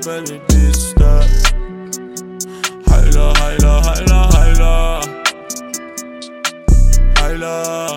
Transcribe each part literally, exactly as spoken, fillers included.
baby بیسته هیلا هیلا هیلا هیلا هیلا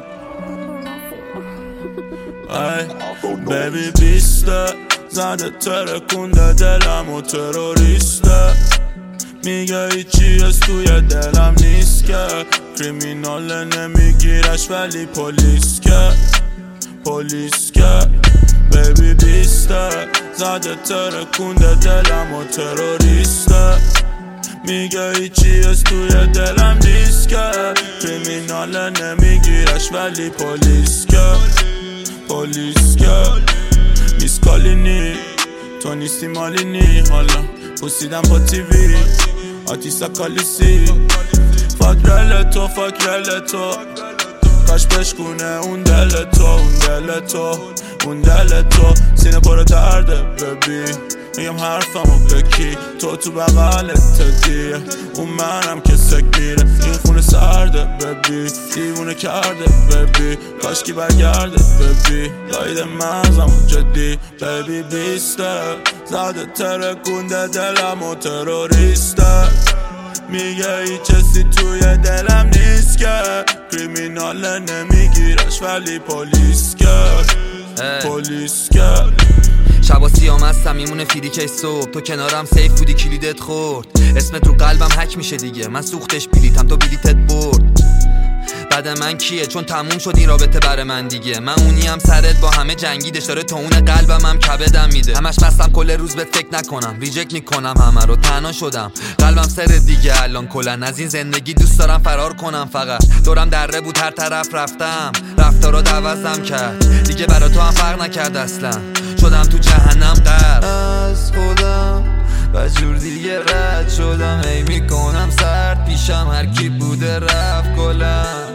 ای بیبی بیسته زده ترکونده دلم و تروریسته میگه هیچی از توی دلم نیست که کریمینال نمیگیرش ولی پلیس که پلیس که بیبی بیسته زده ترکونده دلم و تروریسته میگه هیچی از توی دلم نیست که کریمینال نمیگیرش ولی پلیس که پلیس که میسکالینی تو نیستی مالینی حالا پوسیدم با تیوی آتیسا کالیسی فاکرل تو فاکرل تو کاش بشکونه اون دل تو اون دل تو اون دل تو سینه پر درده ببین میگم حرفمو بکی تو تو بغلت دیه اون منم که سگیره این خونه سرده ببی دیوونه کرده ببی کاش کی برگرده ببی لاید مغزمو جدی ببی بیسته زده ترکونده دلم و تروریسته میگه هیچ چیزی توی دلم نیست که کریمینال نمیگیرش ولی پلیس که پلیس که شبا سیام هستم میمونه فیریکش صبح تو کنارم سیف بودی کلیدت خورد اسمت رو قلبم حک میشه دیگه من سوختش بلیتم تو بلیتت برد بعد من کیه چون تموم شد این رابطه بر من دیگه من اونیم سرت با همه جنگیدش داره تا اون قلبم هم کبدم میده همش بستم کل روز بهت فکر نکنم ریجکت میکنم همه رو تنها شدم قلبم سر دیگه الان کلن از این زندگی دوست دارم فرار کنم فقط دورم دره بود هر طرف رفتم رفتارات عوضم کرد دیگه برا تو هم فرق نکرد اصلا شدم تو جهنم غرق از خودم و جور دیگه رد شدم ای میکنم سرد پیشم هر کی بوده رفت گلم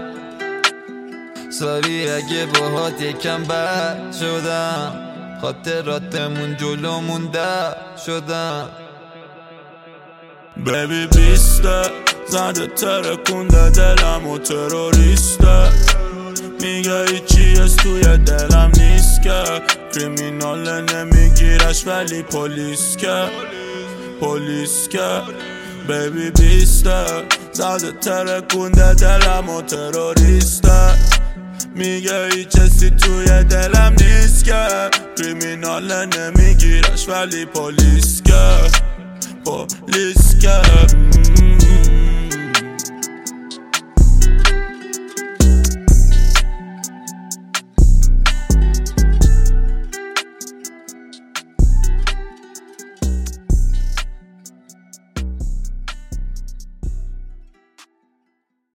ساری اگه باهات یکم بد شدم خاطراتمون جلو مونده شدم بیبی بیسته زده ترکونده دلم و تروریسته میگه هیچی از توی دلم نیست که کریمینال نمیگیرش ولی پلیس که پلیس که بیبی بیسته زده ترکونده دلم و تروریسته میگه هیچ چیزی توی دلم نیست که کریمینال نمیگیرش ولی پلیس که پلیس که